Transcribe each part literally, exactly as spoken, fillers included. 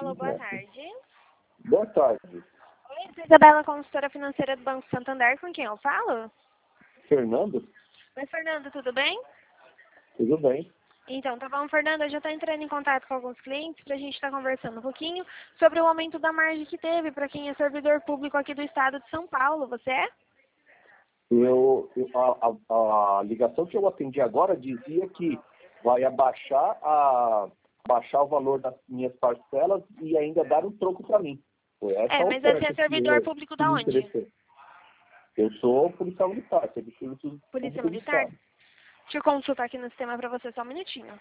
Alô, boa tarde. Boa tarde. Oi, sou Isabela, consultora financeira do Banco Santander, com quem eu falo? Fernando? Oi, Fernando, tudo bem? Tudo bem. Então, tá bom, Fernando, eu já estou entrando em contato com alguns clientes para a gente estar conversando um pouquinho sobre o aumento da margem que teve para quem é servidor público aqui do estado de São Paulo. Você é? Eu, eu- a, a- a ligação que eu atendi agora dizia que vai abaixar, a, abaixar o valor das minhas parcelas e ainda dar um troco para mim. Foi essa É, a mas você oferta é que servidor eu- público que da me onde? interessou. Eu sou policial militar, serviço público Polícia do Militar? Estado. Deixa eu consultar aqui no sistema para você só um minutinho.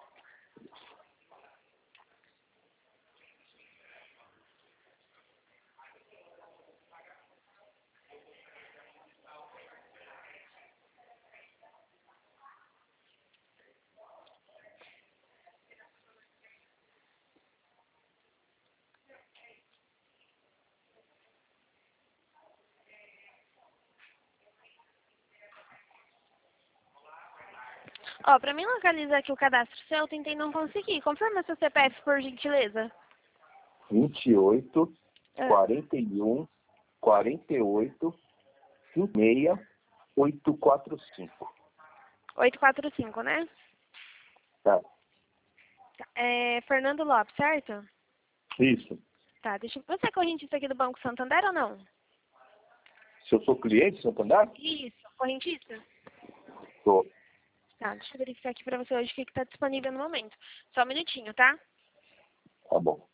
Ó, para mim localizar aqui o cadastro seu, eu tentei não conseguir. Confirma seu C P F, por gentileza. vinte e oito, Ah, quarenta e um, quarenta e oito, cinquenta e seis, oitocentos e quarenta e cinco. oitocentos e quarenta e cinco, né? Tá. Tá. É Fernando Lopes, certo? Isso. Tá, deixa eu... Você é correntista aqui do Banco Santander ou não? Se eu sou cliente do Santander? Isso, correntista? Sou. Tá, deixa eu verificar aqui pra você hoje o que que tá disponível no momento. Só um minutinho, tá? Tá bom.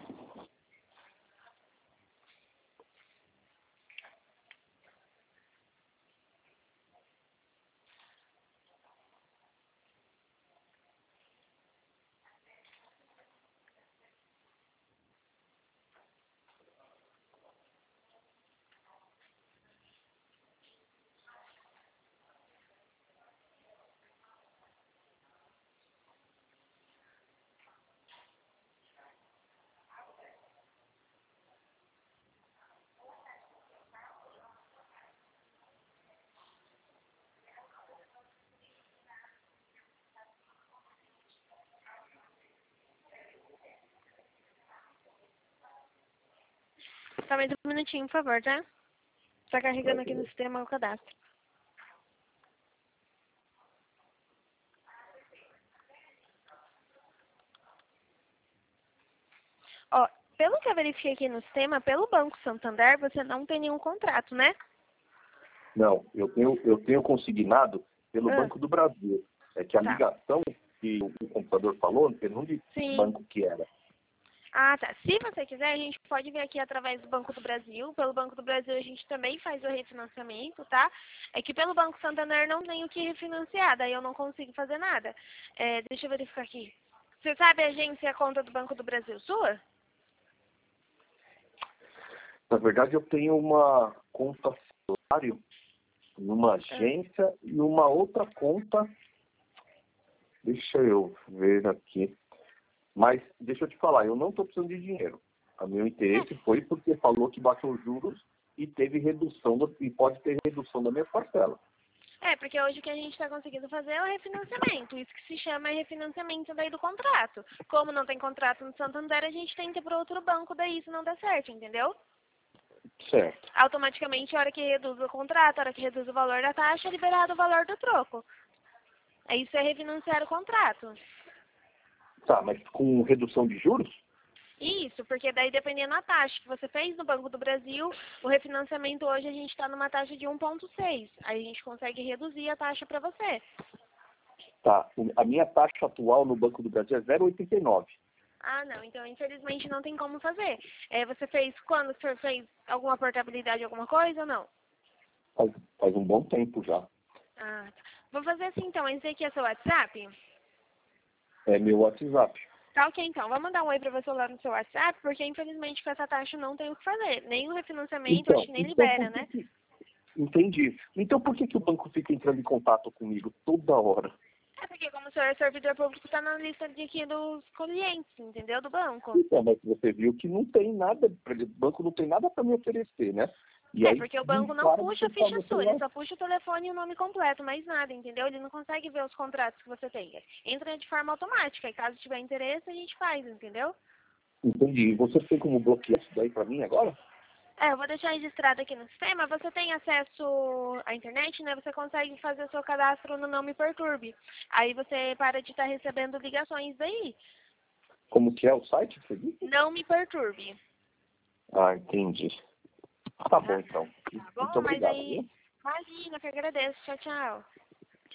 Só mais um minutinho, por favor, tá? Tá carregando aqui no sistema o cadastro. Ó, pelo que eu verifiquei aqui no sistema, pelo Banco Santander, você não tem nenhum contrato, né? Não, eu tenho, eu tenho consignado pelo Ah, Banco do Brasil. É que a tá. ligação que o, o computador falou, eu não disse que Sim. banco que era. Ah, tá. Se você quiser, a gente pode ver aqui através do Banco do Brasil. Pelo Banco do Brasil, a gente também faz o refinanciamento, tá? É que pelo Banco Santander não tem o que refinanciar, daí eu não consigo fazer nada. É, deixa eu verificar aqui. Você sabe a agência e a conta do Banco do Brasil sua? Na verdade, eu tenho uma conta salário numa Ah, agência e uma outra conta. Deixa eu ver aqui. Mas deixa eu te falar, eu não estou precisando de dinheiro. O meu interesse foi porque falou que baixou os juros e teve redução do, e pode ter redução da minha parcela. É, porque hoje o que a gente está conseguindo fazer é o refinanciamento. Isso que se chama refinanciamento daí do contrato. Como não tem contrato no Santander, a gente tem que ir para outro banco, daí isso não dá certo, entendeu? Certo. Automaticamente, a hora que reduz o contrato, a hora que reduz o valor da taxa, é liberado o valor do troco. Aí isso é refinanciar o contrato. Tá, mas com redução de juros? Isso, porque daí dependendo da taxa que você fez no Banco do Brasil, o refinanciamento hoje a gente está numa taxa de um vírgula seis. Aí a gente consegue reduzir a taxa para você. Tá. O- A minha taxa atual no Banco do Brasil é zero vírgula oitenta e nove. Ah, não. Então, infelizmente, não tem como fazer. É, você fez quando? Você fez alguma portabilidade, alguma coisa ou não? Faz, faz um bom tempo já. Ah, tá. Vou fazer assim, então. Esse aqui é seu WhatsApp? É meu WhatsApp. Tá ok, então. Vou mandar um oi pra você lá no seu WhatsApp, porque, infelizmente, com essa taxa não tem o que fazer. Nem o refinanciamento, acho Então, que nem então libera, por que né? que... Entendi. Então por que que o banco fica entrando em contato comigo toda hora? É porque, como o senhor é servidor público, tá na lista de aqui dos clientes, entendeu? Do banco. Então, mas você viu que não tem nada, o banco não tem nada para me oferecer, né? E É, aí, porque o não banco não para de puxa a tocar ficha meu sua, ele celular. só puxa o telefone e o nome completo, mais nada, entendeu? Ele não consegue ver os contratos que você tem. Entra de forma automática, e caso tiver interesse, a gente faz, entendeu? Entendi. Você tem como bloquear isso daí pra mim agora? É, eu vou deixar registrado aqui no sistema. Você tem acesso à internet, né? Você consegue fazer o seu cadastro no Não Me Perturbe. Aí você para de estar recebendo ligações daí. Como que é o site que você disse? Não Me Perturbe. Ah, entendi. Tá bom, então. Tá bom? Muito Mas obrigado. aí, Viu? imagina, que eu agradeço. Tchau, tchau.